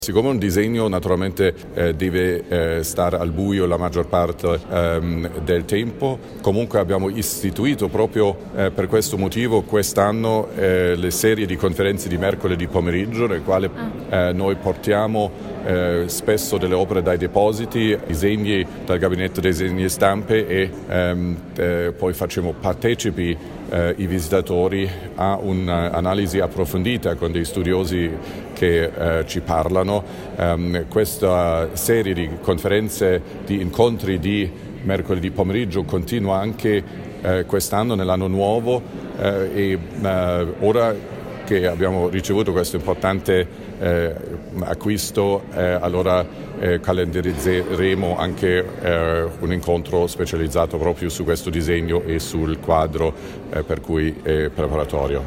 Siccome un disegno naturalmente deve stare al buio la maggior parte del tempo, comunque abbiamo istituito proprio per questo motivo quest'anno le serie di conferenze di mercoledì pomeriggio, nel quale noi portiamo spesso delle opere dai depositi, disegni dal gabinetto disegni e stampe e poi facciamo partecipi i visitatori a un'analisi approfondita con dei studiosi che ci parlano. Questa serie di conferenze, di incontri di mercoledì pomeriggio continua anche quest'anno, nell'anno nuovo, e ora che abbiamo ricevuto questo importante acquisto, allora calendarizzeremo anche un incontro specializzato proprio su questo disegno e sul quadro per cui è preparatorio.